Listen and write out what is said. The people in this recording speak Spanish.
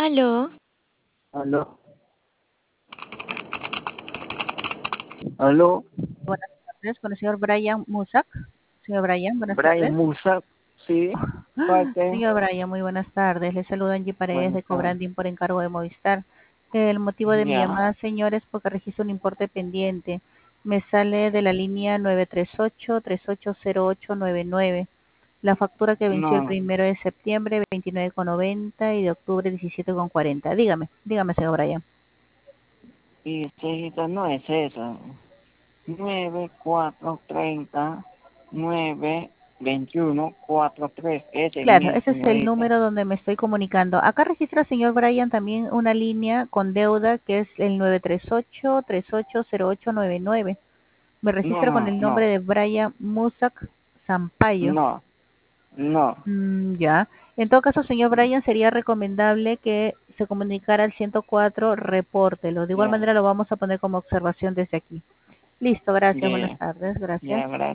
Aló, Aló, aló, Buenas tardes, con el señor Brian Musak. Señor Brian, buenas Brian tardes. Musa, sí, parte, Señor Brian, muy buenas tardes. Le saludo Angie Paredes de buenas tardes. Cobranding por encargo de Movistar. El motivo de mi Ya, llamada, señor, es porque registro un importe pendiente. Me sale de la línea 938-380899. La factura que venció el no, 1 de septiembre, 29,90 y de octubre, 17,40. Dígame, señor Brian. y cita no es esa, 9430-92143, ese es Claro, mi ese es el señorita. número donde me estoy comunicando. Acá registra, señor Brian, también una línea con deuda que es el 938-380899. Me No, registra con no, el nombre no, de Brian Musak Sampaio. no, no, Ya. En todo caso, señor Brian, sería recomendable que se comunicara al 104, repórtelo. De igual ya, manera lo vamos a poner como observación desde aquí. Listo, gracias, buenas ya, tardes, gracias. ya, gracias.